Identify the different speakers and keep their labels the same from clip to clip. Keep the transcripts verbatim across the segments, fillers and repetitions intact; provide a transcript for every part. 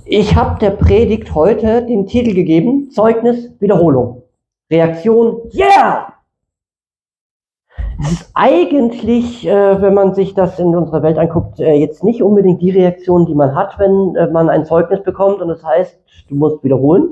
Speaker 1: Ich habe der Predigt heute den Titel gegeben, Zeugnis, Wiederholung. Reaktion, yeah! Es ist eigentlich, äh, wenn man sich das in unserer Welt anguckt, äh, jetzt nicht unbedingt die Reaktion, die man hat, wenn äh, man ein Zeugnis bekommt und das heißt, du musst wiederholen.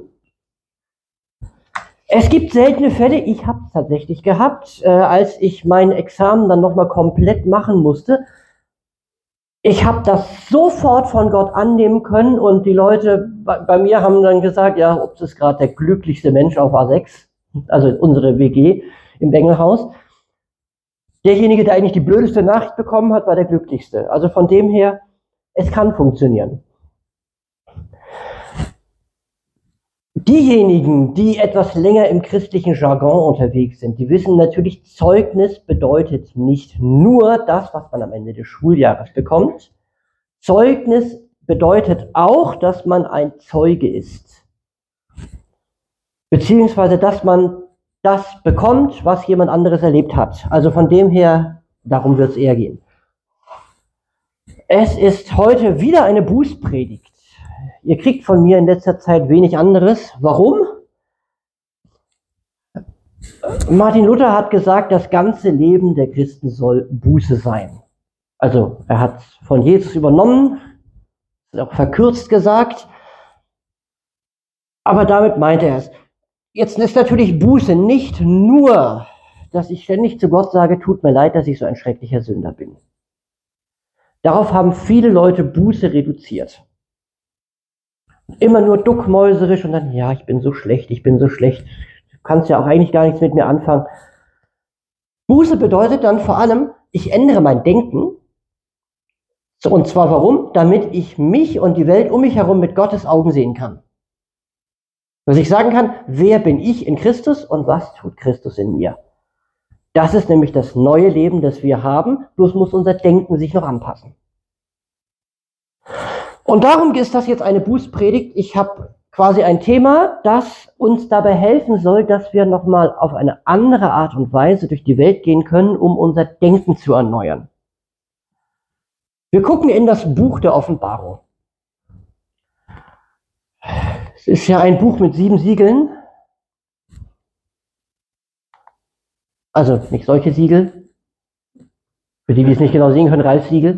Speaker 1: Es gibt seltene Fälle, ich habe es tatsächlich gehabt, äh, als ich mein Examen dann nochmal komplett machen musste. Ich habe das sofort von Gott annehmen können und die Leute bei, bei mir haben dann gesagt, ja, ob das gerade der glücklichste Mensch auf A sechs, also unsere W G im Bengelhaus. Derjenige, der eigentlich die blödeste Nachricht bekommen hat, war der glücklichste. Also von dem her, es kann funktionieren. Diejenigen, die etwas länger im christlichen Jargon unterwegs sind, die wissen natürlich, Zeugnis bedeutet nicht nur das, was man am Ende des Schuljahres bekommt. Zeugnis bedeutet auch, dass man ein Zeuge ist. Beziehungsweise, dass man das bekommt, was jemand anderes erlebt hat. Also von dem her, darum wird es eher gehen. Es ist heute wieder eine Bußpredigt. Ihr kriegt von mir in letzter Zeit wenig anderes. Warum? Martin Luther hat gesagt, das ganze Leben der Christen soll Buße sein. Also er hat es von Jesus übernommen, ist auch verkürzt gesagt, aber damit meinte er es. Jetzt ist natürlich Buße nicht nur, dass ich ständig zu Gott sage, tut mir leid, dass ich so ein schrecklicher Sünder bin. Darauf haben viele Leute Buße reduziert. Immer nur duckmäuserisch und dann, ja, ich bin so schlecht, ich bin so schlecht. Du kannst ja auch eigentlich gar nichts mit mir anfangen. Buße bedeutet dann vor allem, ich ändere mein Denken. Und zwar warum? Damit ich mich und die Welt um mich herum mit Gottes Augen sehen kann. Dass ich sagen kann, wer bin ich in Christus und was tut Christus in mir? Das ist nämlich das neue Leben, das wir haben, bloß muss unser Denken sich noch anpassen. Und darum ist das jetzt eine Bußpredigt. Ich habe quasi ein Thema, das uns dabei helfen soll, dass wir nochmal auf eine andere Art und Weise durch die Welt gehen können, um unser Denken zu erneuern. Wir gucken in das Buch der Offenbarung. Es ist ja ein Buch mit sieben Siegeln. Also nicht solche Siegel. Für die, die es nicht genau sehen können, Ralfs Siegel.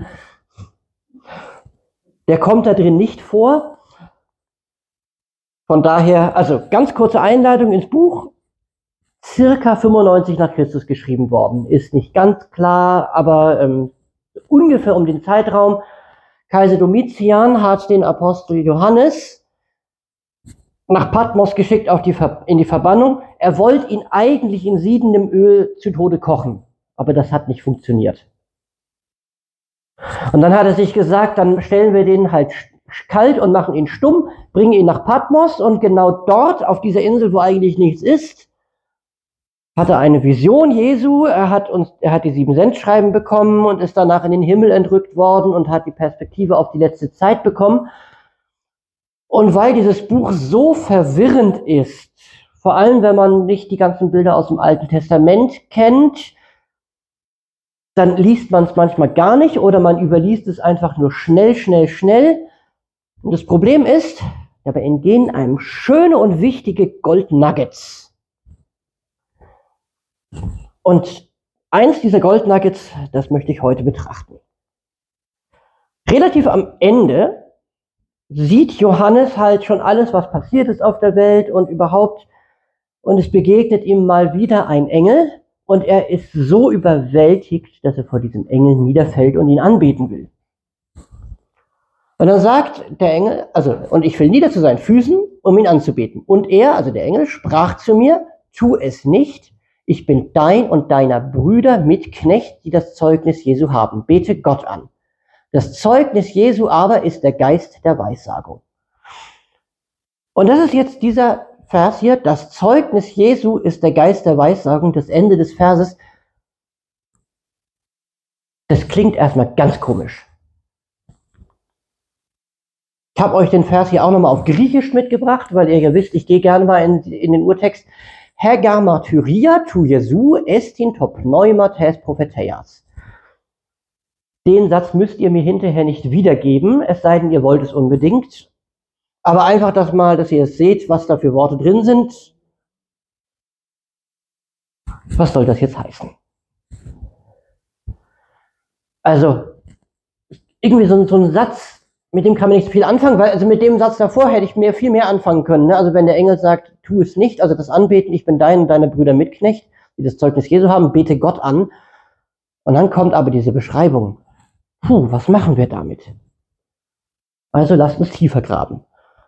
Speaker 1: Der kommt da drin nicht vor. Von daher, also ganz kurze Einleitung ins Buch. Circa fünfundneunzig nach Christus geschrieben worden. Ist nicht ganz klar, aber ähm, ungefähr um den Zeitraum. Kaiser Domitian hat den Apostel Johannes nach Patmos geschickt auf die Ver- in die Verbannung. Er wollte ihn eigentlich in siedendem Öl zu Tode kochen, aber das hat nicht funktioniert. Und dann hat er sich gesagt, dann stellen wir den halt kalt und machen ihn stumm, bringen ihn nach Patmos und genau dort, auf dieser Insel, wo eigentlich nichts ist, hat er eine Vision Jesu, er hat uns, er hat die sieben Sendschreiben bekommen und ist danach in den Himmel entrückt worden und hat die Perspektive auf die letzte Zeit bekommen. Und weil dieses Buch so verwirrend ist, vor allem wenn man nicht die ganzen Bilder aus dem Alten Testament kennt, dann liest man es manchmal gar nicht oder man überliest es einfach nur schnell, schnell, schnell. Und das Problem ist, dabei entgehen einem schöne und wichtige Goldnuggets. Und eins dieser Goldnuggets, das möchte ich heute betrachten. Relativ am Ende sieht Johannes halt schon alles, was passiert ist auf der Welt und überhaupt. Und es begegnet ihm mal wieder ein Engel. Und er ist so überwältigt, dass er vor diesem Engel niederfällt und ihn anbeten will. Und dann sagt der Engel, also, und ich fiel nieder zu seinen Füßen, um ihn anzubeten. Und er, also der Engel, sprach zu mir, tu es nicht, ich bin dein und deiner Brüder Mitknecht, die das Zeugnis Jesu haben. Bete Gott an. Das Zeugnis Jesu aber ist der Geist der Weissagung. Und das ist jetzt dieser Vers hier, das Zeugnis Jesu ist der Geist der Weissagung, das Ende des Verses. Das klingt erstmal ganz komisch. Ich habe euch den Vers hier auch nochmal auf Griechisch mitgebracht, weil ihr ja wisst, ich gehe gerne mal in, in den Urtext. Hegar martyria tu Jesu estin to pneuma tes propheteias. Den Satz müsst ihr mir hinterher nicht wiedergeben, es sei denn, ihr wollt es unbedingt. Aber einfach, dass mal, dass ihr es seht, was da für Worte drin sind. Was soll das jetzt heißen? Also, irgendwie so, so ein Satz, mit dem kann man nicht so viel anfangen, weil also mit dem Satz davor hätte ich mir viel mehr anfangen können. Ne? Also wenn der Engel sagt, tu es nicht, also das Anbeten, ich bin dein und deine Brüder Mitknecht, die das Zeugnis Jesu haben, bete Gott an. Und dann kommt aber diese Beschreibung. Puh, was machen wir damit? Also lasst uns tiefer graben.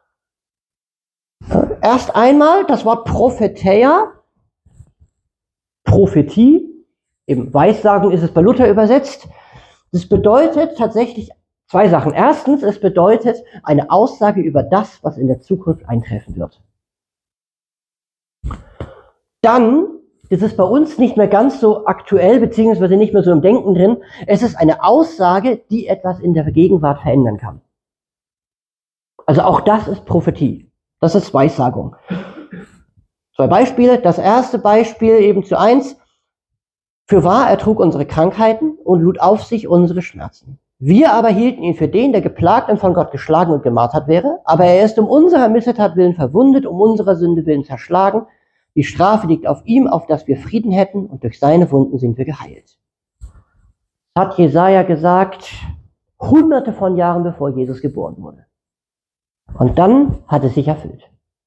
Speaker 1: Erst einmal das Wort Propheteia, Prophetie, eben Weissagen ist es bei Luther übersetzt. Das bedeutet tatsächlich zwei Sachen. Erstens, es bedeutet eine Aussage über das, was in der Zukunft eintreffen wird. Dann, das ist bei uns nicht mehr ganz so aktuell, beziehungsweise nicht mehr so im Denken drin, es ist eine Aussage, die etwas in der Gegenwart verändern kann. Also auch das ist Prophetie. Das ist Weissagung. Zwei Beispiele. Das erste Beispiel eben zu eins. Fürwahr, er trug unsere Krankheiten und lud auf sich unsere Schmerzen. Wir aber hielten ihn für den, der geplagt und von Gott geschlagen und gemartert wäre. Aber er ist um unserer Missetat willen verwundet, um unserer Sünde willen zerschlagen. Die Strafe liegt auf ihm, auf dass wir Frieden hätten, und durch seine Wunden sind wir geheilt. Das hat Jesaja gesagt, hunderte von Jahren bevor Jesus geboren wurde. Und dann hat es sich erfüllt.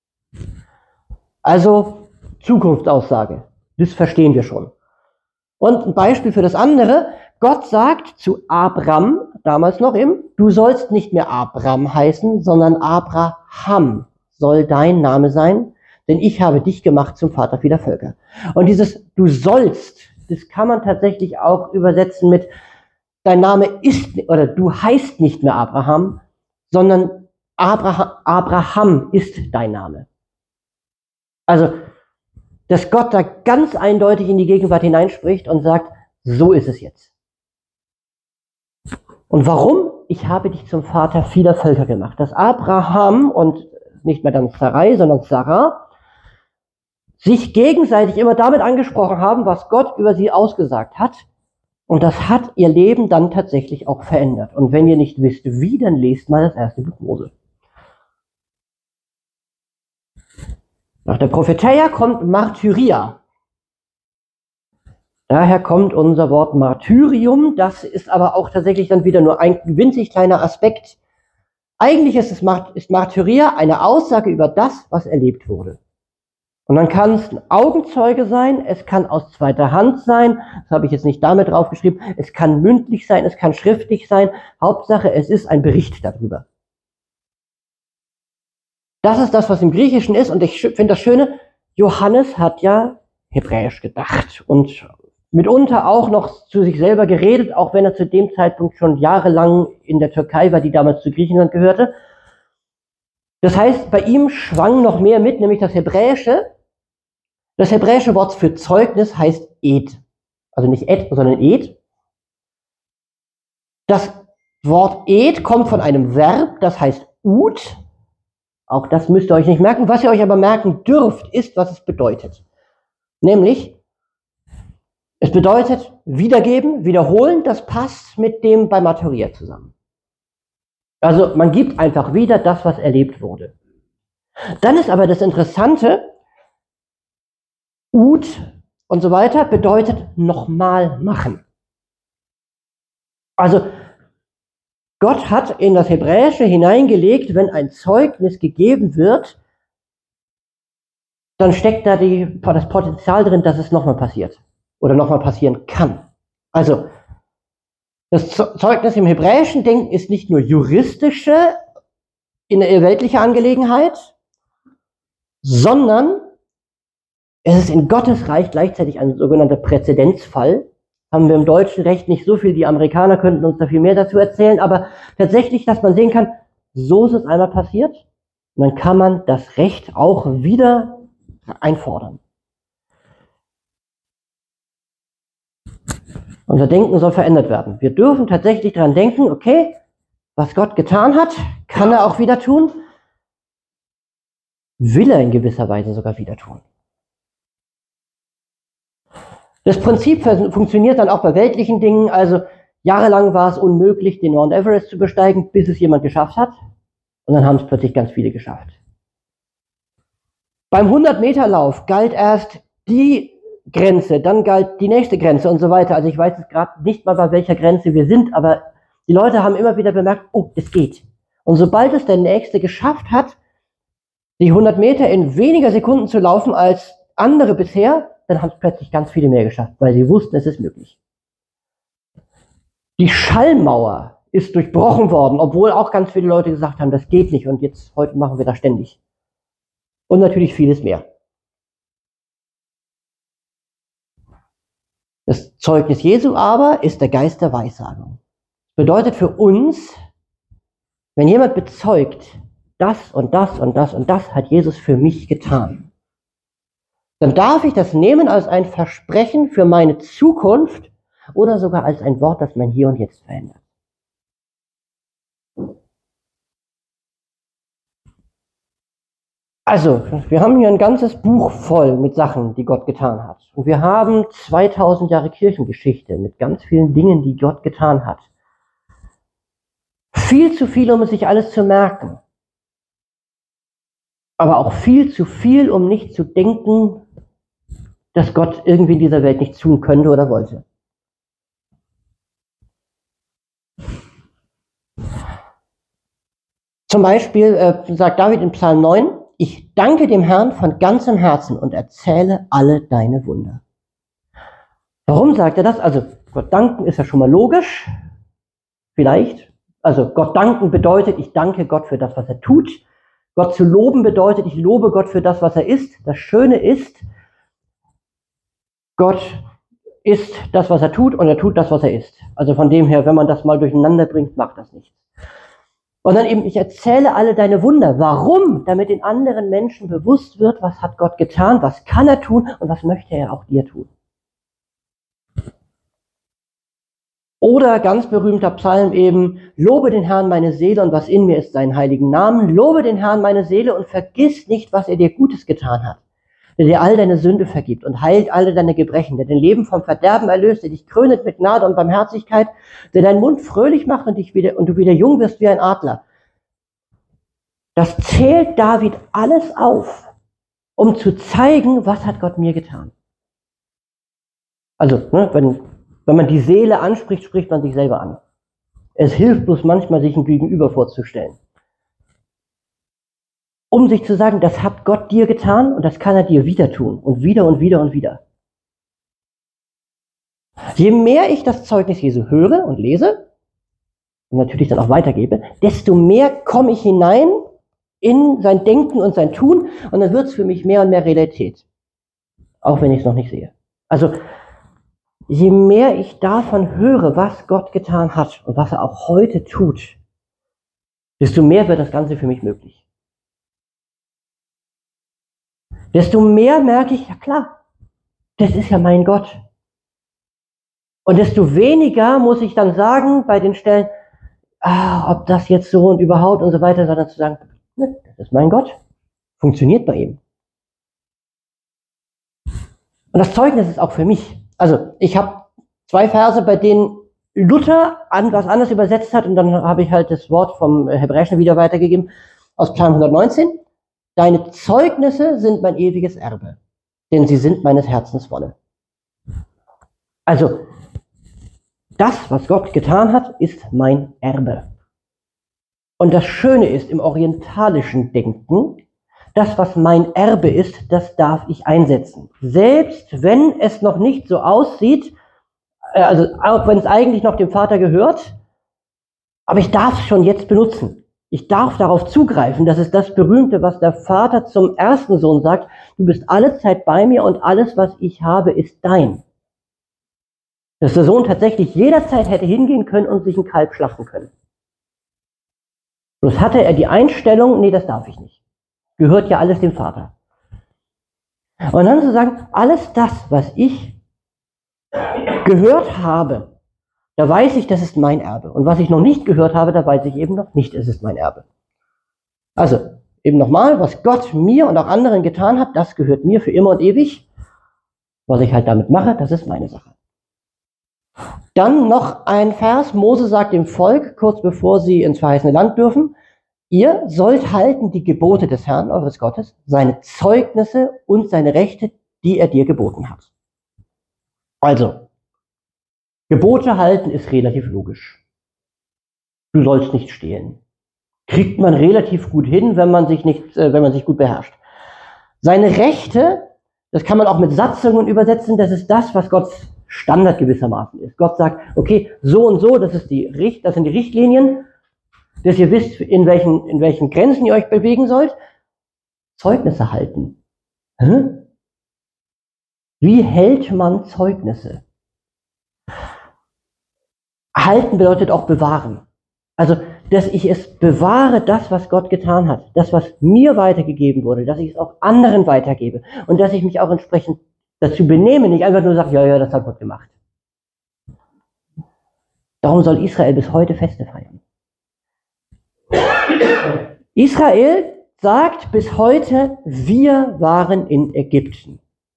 Speaker 1: Also Zukunftsaussage, das verstehen wir schon. Und ein Beispiel für das andere, Gott sagt zu Abram, damals noch im, du sollst nicht mehr Abram heißen, sondern Abraham soll dein Name sein, denn ich habe dich gemacht zum Vater vieler Völker. Und dieses du sollst, das kann man tatsächlich auch übersetzen mit dein Name ist, oder du heißt nicht mehr Abraham, sondern Abraham, Abraham ist dein Name. Also, dass Gott da ganz eindeutig in die Gegenwart hineinspricht und sagt, so ist es jetzt. Und warum? Ich habe dich zum Vater vieler Völker gemacht. Dass Abraham und nicht mehr dann Sarai, sondern Sarah sich gegenseitig immer damit angesprochen haben, was Gott über sie ausgesagt hat. Und das hat ihr Leben dann tatsächlich auch verändert. Und wenn ihr nicht wisst, wie, dann lest mal das erste Buch Mose. Nach der Propheteia kommt Martyria. Daher kommt unser Wort Martyrium. Das ist aber auch tatsächlich dann wieder nur ein winzig kleiner Aspekt. Eigentlich ist, es, ist Martyria eine Aussage über das, was erlebt wurde. Und dann kann es ein Augenzeuge sein, es kann aus zweiter Hand sein, das habe ich jetzt nicht damit draufgeschrieben, es kann mündlich sein, es kann schriftlich sein. Hauptsache, es ist ein Bericht darüber. Das ist das, was im Griechischen ist, und ich finde das Schöne, Johannes hat ja Hebräisch gedacht und mitunter auch noch zu sich selber geredet, auch wenn er zu dem Zeitpunkt schon jahrelang in der Türkei war, die damals zu Griechenland gehörte. Das heißt, bei ihm schwang noch mehr mit, nämlich das Hebräische. Das hebräische Wort für Zeugnis heißt Ed. Also nicht Ed, sondern Ed. Das Wort Ed kommt von einem Verb, das heißt Ud. Auch das müsst ihr euch nicht merken. Was ihr euch aber merken dürft, ist, was es bedeutet. Nämlich, es bedeutet wiedergeben, wiederholen, das passt mit dem bei Martyria zusammen. Also man gibt einfach wieder das, was erlebt wurde. Dann ist aber das Interessante, Ud und so weiter bedeutet nochmal machen. Also Gott hat in das Hebräische hineingelegt, wenn ein Zeugnis gegeben wird, dann steckt da die, das Potenzial drin, dass es nochmal passiert oder nochmal passieren kann. Also das Zeugnis im hebräischen Denken ist nicht nur juristische, in der weltliche Angelegenheit, sondern es ist in Gottes Reich gleichzeitig ein sogenannter Präzedenzfall. Haben wir im deutschen Recht nicht so viel, die Amerikaner könnten uns da viel mehr dazu erzählen, aber tatsächlich, dass man sehen kann, so ist es einmal passiert, und dann kann man das Recht auch wieder einfordern. Unser Denken soll verändert werden. Wir dürfen tatsächlich daran denken, okay, was Gott getan hat, kann er auch wieder tun, will er in gewisser Weise sogar wieder tun. Das Prinzip funktioniert dann auch bei weltlichen Dingen, also jahrelang war es unmöglich, den Mount Everest zu besteigen, bis es jemand geschafft hat. Und dann haben es plötzlich ganz viele geschafft. Beim hundert-Meter-Lauf galt erst die Grenze, dann galt die nächste Grenze und so weiter. Also ich weiß jetzt gerade nicht mal, bei welcher Grenze wir sind, aber die Leute haben immer wieder bemerkt, oh, es geht. Und sobald es der Nächste geschafft hat, die hundert Meter in weniger Sekunden zu laufen als andere bisher, dann haben es plötzlich ganz viele mehr geschafft, weil sie wussten, es ist möglich. Die Schallmauer ist durchbrochen worden, obwohl auch ganz viele Leute gesagt haben, das geht nicht und jetzt, heute machen wir das ständig. Und natürlich vieles mehr. Das Zeugnis Jesu aber ist der Geist der Weissagung. Das bedeutet für uns, wenn jemand bezeugt, das und das und das und das hat Jesus für mich getan, dann darf ich das nehmen als ein Versprechen für meine Zukunft oder sogar als ein Wort, das mein Hier und Jetzt verändert. Also, wir haben hier ein ganzes Buch voll mit Sachen, die Gott getan hat. Und wir haben zweitausend Jahre Kirchengeschichte mit ganz vielen Dingen, die Gott getan hat. Viel zu viel, um es sich alles zu merken. Aber auch viel zu viel, um nicht zu denken, dass Gott irgendwie in dieser Welt nichts tun könnte oder wollte. Zum Beispiel äh, sagt David in Psalm neun, ich danke dem Herrn von ganzem Herzen und erzähle alle deine Wunder. Warum sagt er das? Also Gott danken ist ja schon mal logisch, vielleicht. Also Gott danken bedeutet, ich danke Gott für das, was er tut. Gott zu loben bedeutet, ich lobe Gott für das, was er ist. Das Schöne ist, Gott ist das, was er tut und er tut das, was er ist. Also von dem her, wenn man das mal durcheinander bringt, macht das nichts. Und dann eben, ich erzähle alle deine Wunder. Warum? Damit den anderen Menschen bewusst wird, was hat Gott getan, was kann er tun und was möchte er auch dir tun. Oder ganz berühmter Psalm eben, lobe den Herrn meine Seele und was in mir ist, seinen heiligen Namen. Lobe den Herrn meine Seele und vergiss nicht, was er dir Gutes getan hat. Der dir all deine Sünde vergibt und heilt alle deine Gebrechen, der dein Leben vom Verderben erlöst, der dich krönet mit Gnade und Barmherzigkeit, der deinen Mund fröhlich macht und, dich wieder, und du wieder jung wirst wie ein Adler. Das zählt David alles auf, um zu zeigen, was hat Gott mir getan. Also, ne, wenn, wenn man die Seele anspricht, spricht man sich selber an. Es hilft bloß manchmal, sich ein Gegenüber vorzustellen. Um sich zu sagen, das hat Gott dir getan und das kann er dir wieder tun. Und wieder und wieder und wieder. Je mehr ich das Zeugnis Jesu höre und lese, und natürlich dann auch weitergebe, desto mehr komme ich hinein in sein Denken und sein Tun und dann wird es für mich mehr und mehr Realität. Auch wenn ich es noch nicht sehe. Also, je mehr ich davon höre, was Gott getan hat und was er auch heute tut, desto mehr wird das Ganze für mich möglich. Desto mehr merke ich, ja klar, das ist ja mein Gott. Und desto weniger muss ich dann sagen bei den Stellen, ah, ob das jetzt so und überhaupt und so weiter, sondern zu sagen, ne, das ist mein Gott. Funktioniert bei ihm. Und das Zeugnis ist auch für mich. Also ich habe zwei Verse, bei denen Luther an was anderes übersetzt hat und dann habe ich halt das Wort vom Hebräischen wieder weitergegeben aus Psalm hundertneunzehn. Deine Zeugnisse sind mein ewiges Erbe, denn sie sind meines Herzens Wonne. Also, das, was Gott getan hat, ist mein Erbe. Und das Schöne ist im orientalischen Denken, das, was mein Erbe ist, das darf ich einsetzen. Selbst wenn es noch nicht so aussieht, also auch wenn es eigentlich noch dem Vater gehört, aber ich darf es schon jetzt benutzen. Ich darf darauf zugreifen. Das ist das Berühmte, was der Vater zum ersten Sohn sagt. Du bist alle Zeit bei mir und alles, was ich habe, ist dein. Dass der Sohn tatsächlich jederzeit hätte hingehen können und sich ein Kalb schlachten können. Bloß hatte er die Einstellung, nee, das darf ich nicht. Gehört ja alles dem Vater. Und dann zu sagen, alles das, was ich gehört habe, da weiß ich, das ist mein Erbe. Und was ich noch nicht gehört habe, da weiß ich eben noch nicht, es ist mein Erbe. Also, eben nochmal, was Gott mir und auch anderen getan hat, das gehört mir für immer und ewig. Was ich halt damit mache, das ist meine Sache. Dann noch ein Vers. Mose sagt dem Volk, kurz bevor sie ins verheißene Land dürfen, ihr sollt halten die Gebote des Herrn, eures Gottes, seine Zeugnisse und seine Rechte, die er dir geboten hat. Also, Gebote halten ist relativ logisch. Du sollst nicht stehlen. Kriegt man relativ gut hin, wenn man sich nicht, äh, wenn man sich gut beherrscht. Seine Rechte, das kann man auch mit Satzungen übersetzen, das ist das, was Gottes Standard gewissermaßen ist. Gott sagt, okay, so und so, das ist die Richt, das sind die Richtlinien, dass ihr wisst, in welchen, in welchen Grenzen ihr euch bewegen sollt. Zeugnisse halten. Hm? Wie hält man Zeugnisse? Halten bedeutet auch bewahren. Also, dass ich es bewahre, das, was Gott getan hat, das, was mir weitergegeben wurde, dass ich es auch anderen weitergebe und dass ich mich auch entsprechend dazu benehme, nicht einfach nur sage, ja, ja, das hat Gott gemacht. Darum soll Israel bis heute Feste feiern. Israel sagt bis heute, wir waren in Ägypten.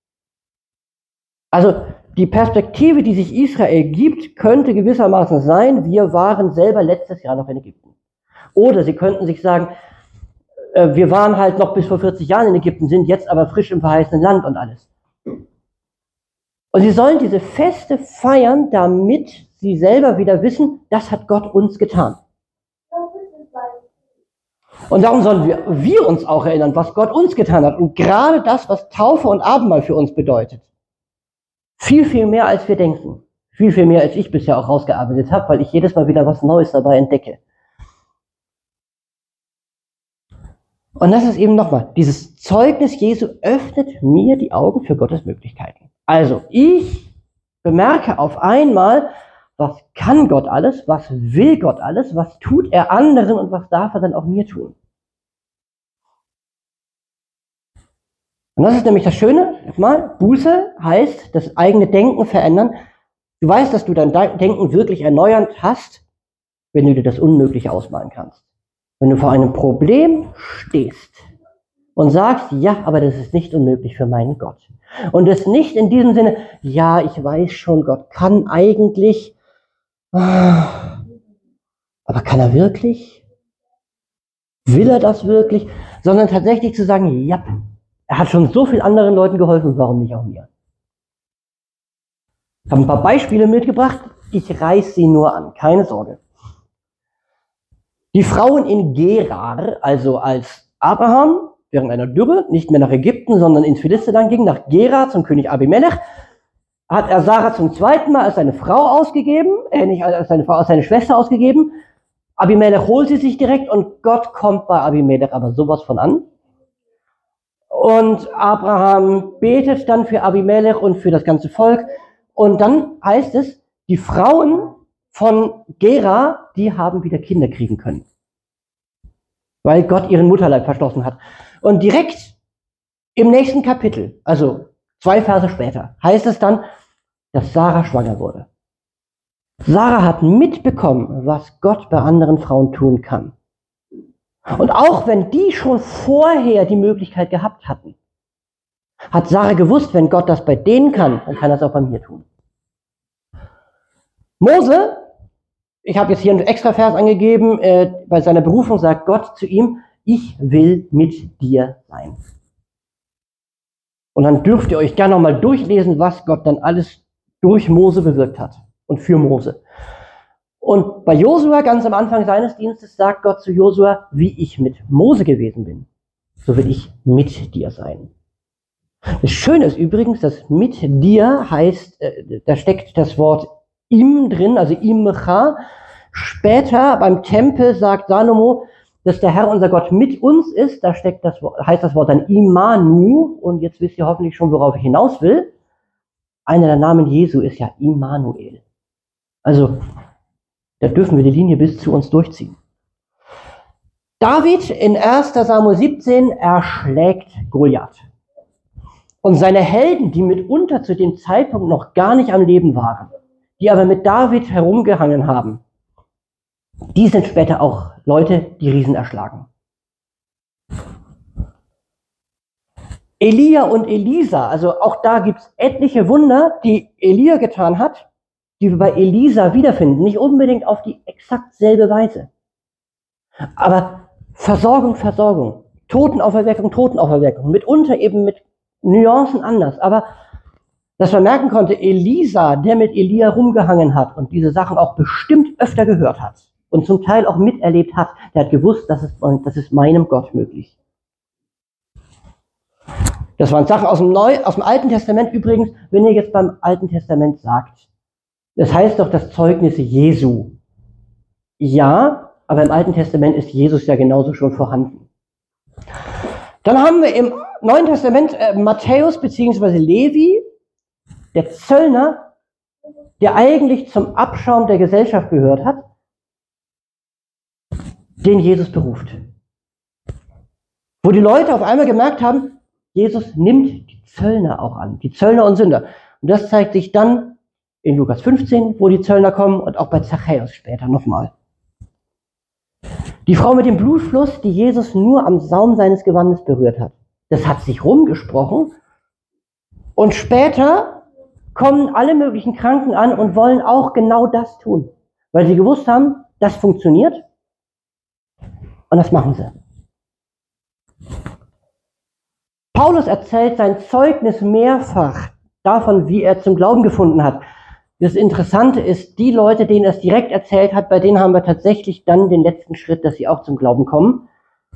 Speaker 1: Also die Perspektive, die sich Israel gibt, könnte gewissermaßen sein, wir waren selber letztes Jahr noch in Ägypten. Oder sie könnten sich sagen, äh, wir waren halt noch bis vor vierzig Jahren in Ägypten, sind jetzt aber frisch im verheißenen Land und alles. Und sie sollen diese Feste feiern, damit sie selber wieder wissen, das hat Gott uns getan. Und darum sollen wir, wir uns auch erinnern, was Gott uns getan hat. Und gerade das, was Taufe und Abendmahl für uns bedeutet. Viel, viel mehr, als wir denken. Viel, viel mehr, als ich bisher auch rausgearbeitet habe, weil ich jedes Mal wieder was Neues dabei entdecke. Und das ist eben nochmal, dieses Zeugnis Jesu öffnet mir die Augen für Gottes Möglichkeiten. Also, ich bemerke auf einmal, was kann Gott alles, was will Gott alles, was tut er anderen und was darf er dann auch mir tun. Und das ist nämlich das Schöne, nochmal, Buße heißt, das eigene Denken verändern. Du weißt, dass du dein Denken wirklich erneuernd hast, wenn du dir das Unmögliche ausmalen kannst. Wenn du vor einem Problem stehst und sagst, ja, aber das ist nicht unmöglich für meinen Gott. Und es nicht in diesem Sinne, ja, ich weiß schon, Gott kann eigentlich, aber kann er wirklich? Will er das wirklich? Sondern tatsächlich zu sagen, ja, er hat schon so vielen anderen Leuten geholfen, warum nicht auch mir? Ich habe ein paar Beispiele mitgebracht, ich reiß sie nur an, keine Sorge. Die Frauen in Gerar, also als Abraham während einer Dürre nicht mehr nach Ägypten, sondern ins Philisterland ging, nach Gerar zum König Abimelech, hat er Sarah zum zweiten Mal als seine Frau ausgegeben, äh, nicht als seine Frau, als seine Schwester ausgegeben. Abimelech holt sie sich direkt und Gott kommt bei Abimelech aber sowas von an. Und Abraham betet dann für Abimelech und für das ganze Volk. Und dann heißt es, die Frauen von Gerar, die haben wieder Kinder kriegen können. Weil Gott ihren Mutterleib verschlossen hat. Und direkt im nächsten Kapitel, also zwei Verse später, heißt es dann, dass Sarah schwanger wurde. Sarah hat mitbekommen, was Gott bei anderen Frauen tun kann. Und auch wenn die schon vorher die Möglichkeit gehabt hatten, hat Sarah gewusst, wenn Gott das bei denen kann, dann kann er es auch bei mir tun. Mose, ich habe jetzt hier einen extra Vers angegeben, äh, bei seiner Berufung sagt Gott zu ihm, ich will mit dir sein. Und dann dürft ihr euch gerne nochmal durchlesen, was Gott dann alles durch Mose bewirkt hat und für Mose. Und bei Josua, ganz am Anfang seines Dienstes, sagt Gott zu Josua, wie ich mit Mose gewesen bin, so will ich mit dir sein. Das Schöne ist übrigens, dass mit dir heißt, äh, da steckt das Wort im drin, also imcha. Später beim Tempel sagt Salomo, dass der Herr unser Gott mit uns ist, da steckt das Wort, heißt das Wort dann Imanu, und jetzt wisst ihr hoffentlich schon, worauf ich hinaus will. Einer der Namen Jesu ist ja Immanuel. Also, da dürfen wir die Linie bis zu uns durchziehen. David in erster Samuel siebzehn erschlägt Goliath. Und seine Helden, die mitunter zu dem Zeitpunkt noch gar nicht am Leben waren, die aber mit David herumgehangen haben, die sind später auch Leute, die Riesen erschlagen. Elia und Elisa, also auch da gibt es etliche Wunder, die Elia getan hat, die wir bei Elisa wiederfinden. Nicht unbedingt auf die exakt selbe Weise. Aber Versorgung, Versorgung. Totenauferweckung, Totenauferweckung. Mitunter eben mit Nuancen anders. Aber dass man merken konnte, Elisa, der mit Elia rumgehangen hat und diese Sachen auch bestimmt öfter gehört hat und zum Teil auch miterlebt hat, der hat gewusst, das ist, das ist meinem Gott möglich. Das waren Sachen aus dem, Neu, aus dem Alten Testament übrigens, wenn ihr jetzt beim Alten Testament sagt, das heißt doch das Zeugnis Jesu. Ja, aber im Alten Testament ist Jesus ja genauso schon vorhanden. Dann haben wir im Neuen Testament äh, Matthäus bzw. Levi, der Zöllner, der eigentlich zum Abschaum der Gesellschaft gehört hat, den Jesus beruft. Wo die Leute auf einmal gemerkt haben, Jesus nimmt die Zöllner auch an, die Zöllner und Sünder. Und das zeigt sich dann in Lukas fünfzehn, wo die Zöllner kommen, und auch bei Zachäus später nochmal. Die Frau mit dem Blutfluss, die Jesus nur am Saum seines Gewandes berührt hat. Das hat sich rumgesprochen. Und später kommen alle möglichen Kranken an und wollen auch genau das tun. Weil sie gewusst haben, das funktioniert. Und das machen sie. Paulus erzählt sein Zeugnis mehrfach davon, wie er zum Glauben gefunden hat. Das Interessante ist, die Leute, denen er es direkt erzählt hat, bei denen haben wir tatsächlich dann den letzten Schritt, dass sie auch zum Glauben kommen.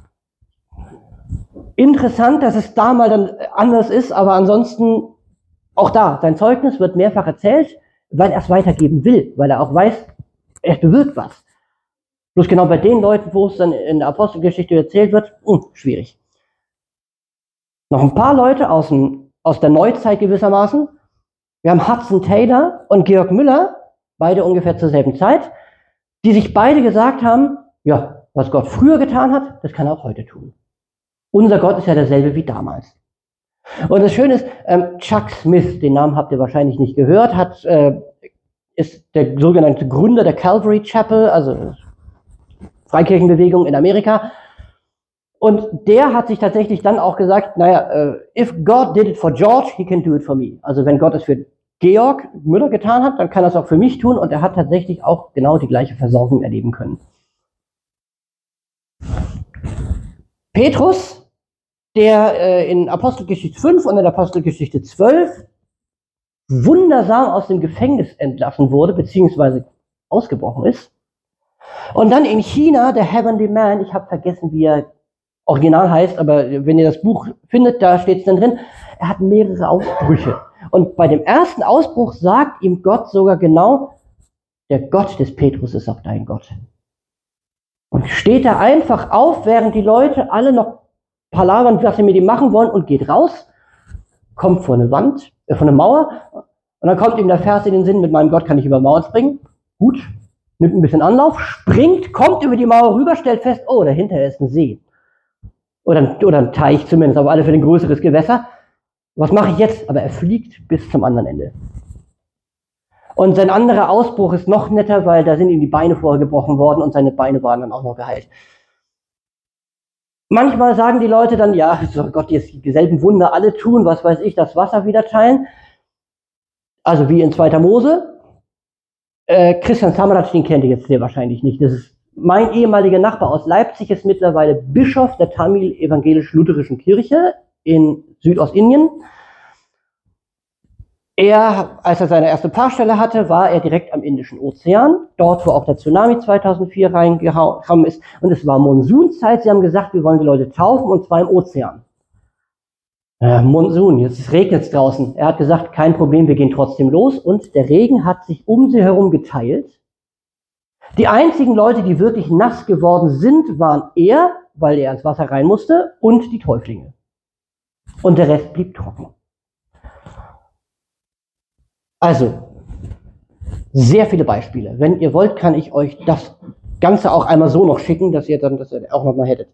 Speaker 1: Interessant, dass es da mal dann anders ist, aber ansonsten auch da, sein Zeugnis wird mehrfach erzählt, weil er es weitergeben will, weil er auch weiß, es bewirkt was. Bloß genau bei den Leuten, wo es dann in der Apostelgeschichte erzählt wird, mh, schwierig. Noch ein paar Leute aus, dem, aus der Neuzeit gewissermaßen. Wir haben Hudson Taylor und Georg Müller, beide ungefähr zur selben Zeit, die sich beide gesagt haben, ja, was Gott früher getan hat, das kann er auch heute tun. Unser Gott ist ja derselbe wie damals. Und das Schöne ist, ähm, Chuck Smith, den Namen habt ihr wahrscheinlich nicht gehört, hat, äh, ist der sogenannte Gründer der Calvary Chapel, also Freikirchenbewegung in Amerika. Und der hat sich tatsächlich dann auch gesagt, naja, uh, if God did it for George, he can do it for me. Also wenn Gott es für Georg Müller getan hat, dann kann er es auch für mich tun. Und er hat tatsächlich auch genau die gleiche Versorgung erleben können. Petrus, der äh, in Apostelgeschichte fünf und in Apostelgeschichte zwölf wundersam aus dem Gefängnis entlassen wurde, beziehungsweise ausgebrochen ist. Und dann in China, der Heavenly Man, ich habe vergessen, wie er original heißt, aber wenn ihr das Buch findet, da steht es dann drin, er hat mehrere Ausbrüche. Und bei dem ersten Ausbruch sagt ihm Gott sogar genau, der Gott des Petrus ist auch dein Gott. Und steht da einfach auf, während die Leute alle noch palavern, was sie mit ihm machen wollen, und geht raus, kommt vor eine Wand, äh, vor eine Mauer, und dann kommt ihm der Vers in den Sinn, mit meinem Gott kann ich über Mauern springen. Gut, nimmt ein bisschen Anlauf, springt, kommt über die Mauer rüber, stellt fest, oh, dahinter ist ein See. Oder ein, oder ein Teich zumindest, auf alle Fälle ein größeres Gewässer. Was mache ich jetzt? Aber er fliegt bis zum anderen Ende. Und sein anderer Ausbruch ist noch netter, weil da sind ihm die Beine vorher gebrochen worden und seine Beine waren dann auch noch geheilt. Manchmal sagen die Leute dann, ja, soll Gott jetzt dieselben Wunder alle tun, was weiß ich, das Wasser wieder teilen. Also wie in zweiter Mose. Äh, Christian Samaratsch, den kennt ihr jetzt sehr wahrscheinlich nicht. Das ist mein ehemaliger Nachbar aus Leipzig, ist mittlerweile Bischof der Tamil-evangelisch-lutherischen Kirche in Südostindien. Er, als er seine erste Pfarrstelle hatte, war er direkt am Indischen Ozean, dort, wo auch der Tsunami zweitausendvier reingekommen ist. Und es war Monsunzeit. Sie haben gesagt, wir wollen die Leute taufen, und zwar im Ozean. Äh, Monsun, jetzt regnet es draußen. Er hat gesagt, kein Problem, wir gehen trotzdem los. Und der Regen hat sich um sie herum geteilt. Die einzigen Leute, die wirklich nass geworden sind, waren er, weil er ins Wasser rein musste, und die Täuflinge. Und der Rest blieb trocken. Also, sehr viele Beispiele. Wenn ihr wollt, kann ich euch das Ganze auch einmal so noch schicken, dass ihr dann das auch nochmal hättet.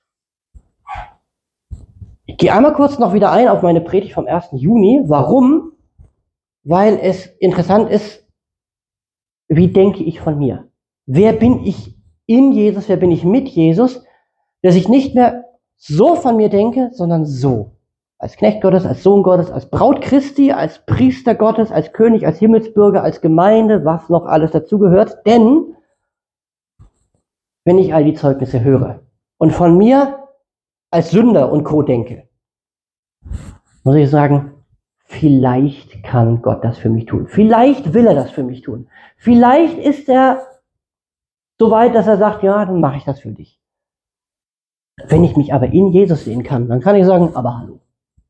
Speaker 1: Ich gehe einmal kurz noch wieder ein auf meine Predigt vom ersten Juni. Warum? Weil es interessant ist, wie denke ich von mir? Wer bin ich in Jesus, wer bin ich mit Jesus, dass ich nicht mehr so von mir denke, sondern so. Als Knecht Gottes, als Sohn Gottes, als Braut Christi, als Priester Gottes, als König, als Himmelsbürger, als Gemeinde, was noch alles dazugehört. Denn, wenn ich all die Zeugnisse höre, und von mir als Sünder und Co. denke, muss ich sagen, vielleicht kann Gott das für mich tun. Vielleicht will er das für mich tun. Vielleicht ist er so weit, dass er sagt, ja, dann mache ich das für dich. Wenn ich mich aber in Jesus sehen kann, dann kann ich sagen, aber hallo.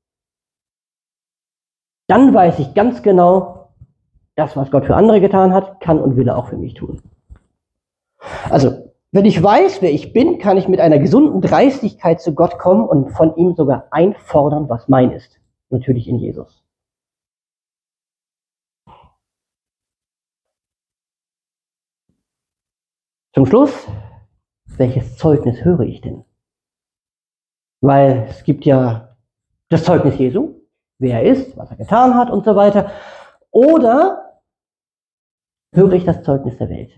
Speaker 1: Dann weiß ich ganz genau, das, was Gott für andere getan hat, kann und will er auch für mich tun. Also, wenn ich weiß, wer ich bin, kann ich mit einer gesunden Dreistigkeit zu Gott kommen und von ihm sogar einfordern, was mein ist. Natürlich in Jesus. Zum Schluss, welches Zeugnis höre ich denn? Weil es gibt ja das Zeugnis Jesu, wer er ist, was er getan hat und so weiter. Oder höre ich das Zeugnis der Welt?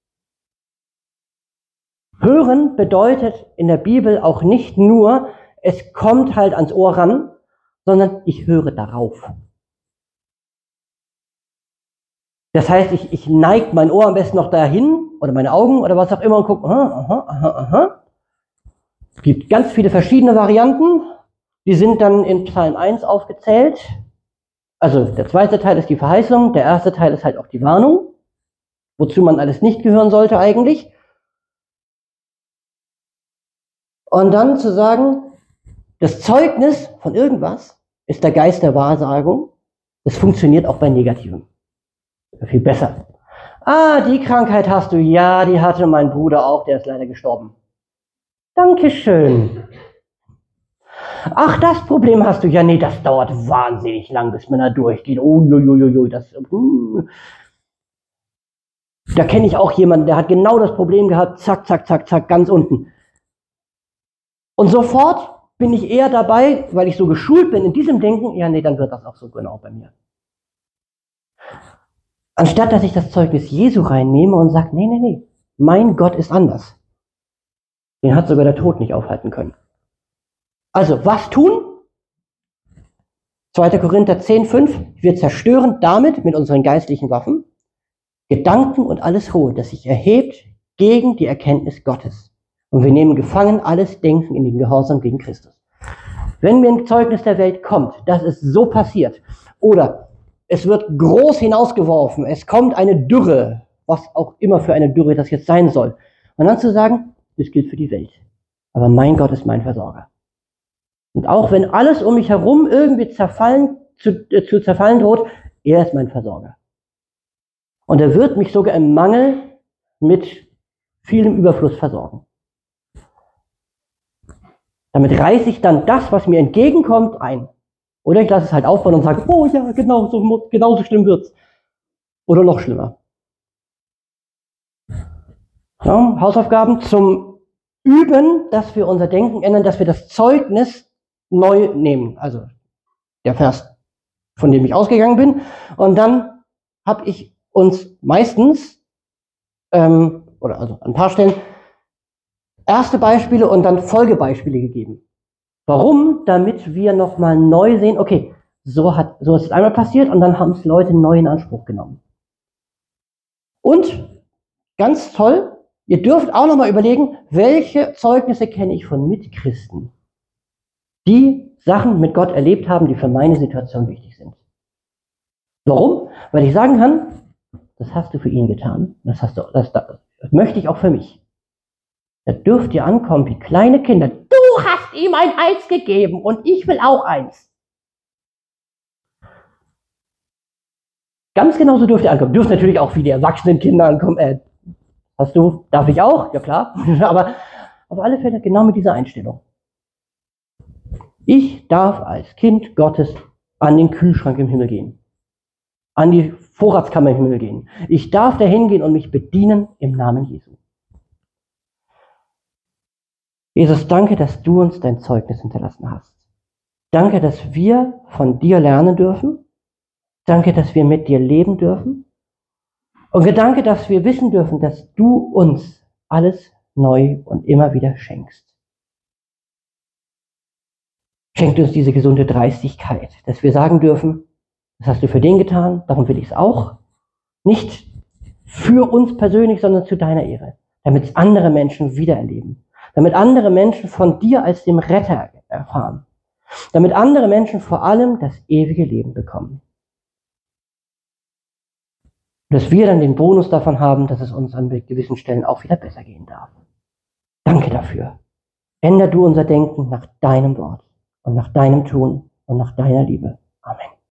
Speaker 1: Hören bedeutet in der Bibel auch nicht nur, es kommt halt ans Ohr ran, sondern ich höre darauf. Das heißt, ich, ich neige mein Ohr am besten noch dahin oder meine Augen oder was auch immer und gucke, aha, aha, aha, aha. Es gibt ganz viele verschiedene Varianten, die sind dann in Psalm eins aufgezählt. Also der zweite Teil ist die Verheißung, der erste Teil ist halt auch die Warnung, wozu man alles nicht gehören sollte eigentlich. Und dann zu sagen, das Zeugnis von irgendwas ist der Geist der Wahrsagung. Das funktioniert auch bei Negativem. Viel besser. Ah, die Krankheit hast du. Ja, die hatte mein Bruder auch, der ist leider gestorben. Dankeschön. Ach, das Problem hast du. Ja, nee, das dauert wahnsinnig lang, bis man da durchgeht. Uiuiuiui, das... Uh. Da kenne ich auch jemanden, der hat genau das Problem gehabt. Zack, zack, zack, zack, ganz unten. Und sofort bin ich eher dabei, weil ich so geschult bin in diesem Denken, ja, nee, dann wird das auch so genau bei mir. Anstatt, dass ich das Zeugnis Jesu reinnehme und sage, nee, nee, nee, mein Gott ist anders. Den hat sogar der Tod nicht aufhalten können. Also, was tun? zweiter Korinther zehn, fünf, wir zerstören damit mit unseren geistlichen Waffen Gedanken und alles Hohe, das sich erhebt gegen die Erkenntnis Gottes. Und wir nehmen gefangen alles Denken in den Gehorsam gegen Christus. Wenn mir ein Zeugnis der Welt kommt, dass es so passiert, oder es wird groß hinausgeworfen, es kommt eine Dürre, was auch immer für eine Dürre das jetzt sein soll, und dann zu sagen, das gilt für die Welt. Aber mein Gott ist mein Versorger. Und auch wenn alles um mich herum irgendwie zerfallen, zu, äh, zu zerfallen droht, er ist mein Versorger. Und er wird mich sogar im Mangel mit vielem Überfluss versorgen. Damit reiße ich dann das, was mir entgegenkommt, ein. Oder ich lasse es halt aufbauen und sage, oh ja, genau so, genauso schlimm wird's. Oder noch schlimmer. Ja, Hausaufgaben zum Üben, dass wir unser Denken ändern, dass wir das Zeugnis neu nehmen. Also der Vers, von dem ich ausgegangen bin. Und dann habe ich uns meistens, ähm, oder also an ein paar Stellen, erste Beispiele und dann Folgebeispiele gegeben. Warum? Damit wir nochmal neu sehen, okay, so, hat, so ist es einmal passiert und dann haben es Leute neu in Anspruch genommen. Und, ganz toll, ihr dürft auch nochmal überlegen, welche Zeugnisse kenne ich von Mitchristen, die Sachen mit Gott erlebt haben, die für meine Situation wichtig sind. Warum? Weil ich sagen kann, das hast du für ihn getan, das, hast du, das, das, das möchte ich auch für mich. Da dürft ihr ankommen wie kleine Kinder. Du hast ihm ein Eins gegeben und ich will auch eins. Ganz genauso dürft ihr ankommen. Dürft natürlich auch wie die erwachsenen Kinder ankommen. Äh, hast du, darf ich auch? Ja klar. Aber auf alle Fälle genau mit dieser Einstellung. Ich darf als Kind Gottes an den Kühlschrank im Himmel gehen. An die Vorratskammer im Himmel gehen. Ich darf dahin gehen und mich bedienen im Namen Jesu. Jesus, danke, dass du uns dein Zeugnis hinterlassen hast. Danke, dass wir von dir lernen dürfen. Danke, dass wir mit dir leben dürfen. Und danke, dass wir wissen dürfen, dass du uns alles neu und immer wieder schenkst. Schenkt uns diese gesunde Dreistigkeit, dass wir sagen dürfen, das hast du für den getan, darum will ich es auch. Nicht für uns persönlich, sondern zu deiner Ehre, damit es andere Menschen wiedererleben. damit andere Menschen von dir als dem Retter erfahren, damit andere Menschen vor allem das ewige Leben bekommen. Dass wir dann den Bonus davon haben, dass es uns an gewissen Stellen auch wieder besser gehen darf. Danke dafür. Änder du unser Denken nach deinem Wort und nach deinem Tun und nach deiner Liebe. Amen.